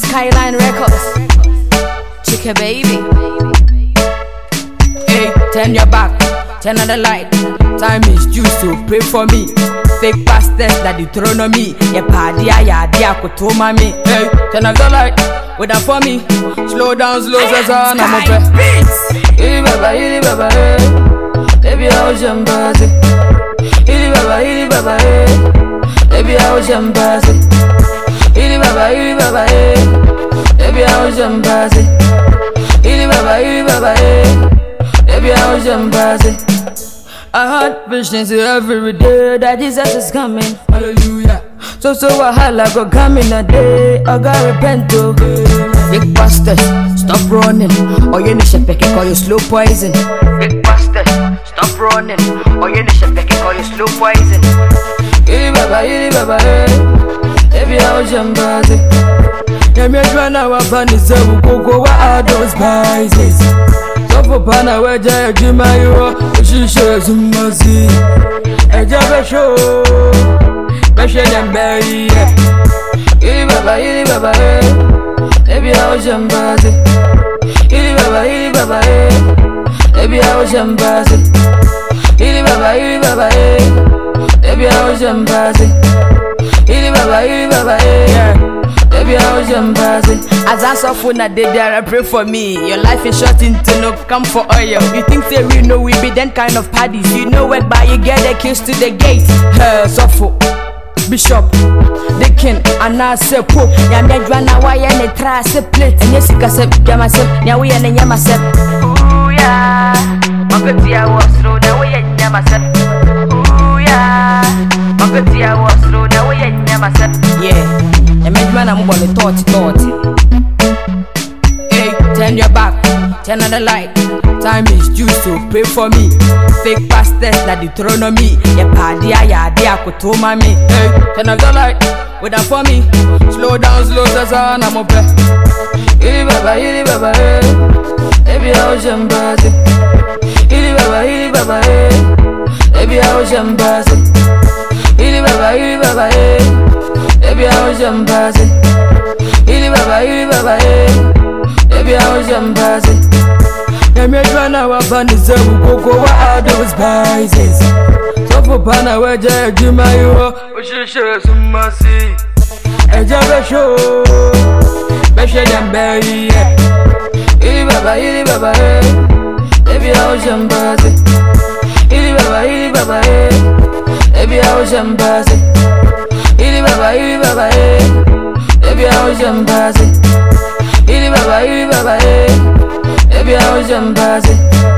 Skyline Records. Chica baby. Hey, turn your back, turn on the light. Time is due, so pray for me. Fake pastors that dethrone on me. Yeah, party, yeah, could me. Hey, turn off the light, wait up for me. Slow down, slow down, I'm up. Ili baba, baby, I was your body. Ili baba, baby, I was your body. Ili baba, baby, I was your body. Ili baba, baby, I was your body. I had visions every day that Jesus is coming. Hallelujah. So wahala go coming a day. I gotta repent to big bastard, stop running. Or you need to call you slow poison. Big bastard, stop running. Or you need to call you slow poison. Ili baba, baby, I was your body. Yeah, me trying to find the go. What are those spices? So for pana we jaya jima yo, she shows mercy. I just show, beshe nyambei. Ili baba, baby I was your body. Ili baba, baby I was your body. Ili baba, baby I was your body. Ili baba, baby I was your body. As I saw phone that day there, I pray for me. Your life is short into no come for oil. You think say we know we be then kind of parties. You know what, but you get the keys to the gate. Sofo, Bishop, the king, and now say Pope. Ya me dwana wa ya ne tra se plate. And yes, you can say Yamasep, ya we and Yamasep. Ooh yeah, Magatia was through the way and Yamasep. Ooh yeah, Magatia was through the way and Yamasep. Yeah. And make man I'm gonna thought. Hey, turn your back, turn on the light. Time is due, so pray for me. Fake pastors that dethrone on me. Yeah, party, yeah, could me. Hey, turn off the light, wait up for me. Slow down, I'm up. Ili baba, baby I was your body. Ili baba, baby I was your body. Ili baba, baby I was your body. Ili baba, baby I was your body. Yeah, me tryna wa bani zebu koko. What are those spices? So for pana we jaya jima yo, she shows mercy. Eja besho, beshe nyambei. Ili baba, baby I was your body. Ili baba, baby I was your body. Ili baba, baby I was your body. Ili baba, baby I was your body.